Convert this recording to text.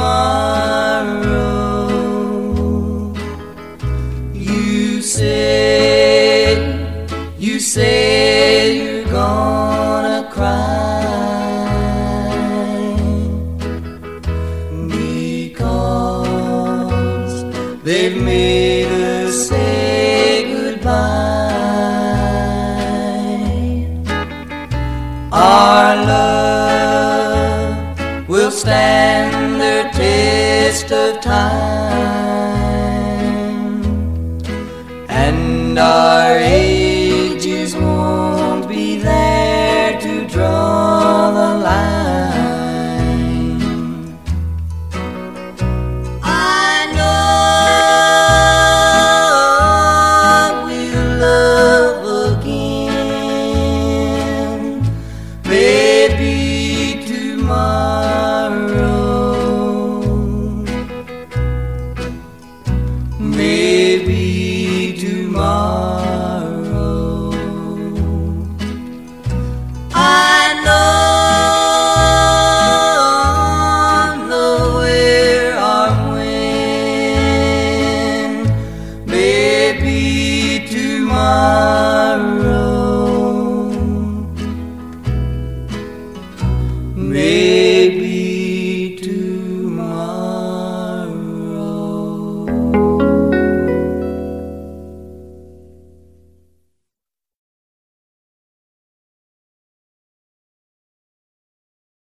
tomorrow. You say you're gonna cry because they've made us say goodbye. Our love will stand the test of time, and our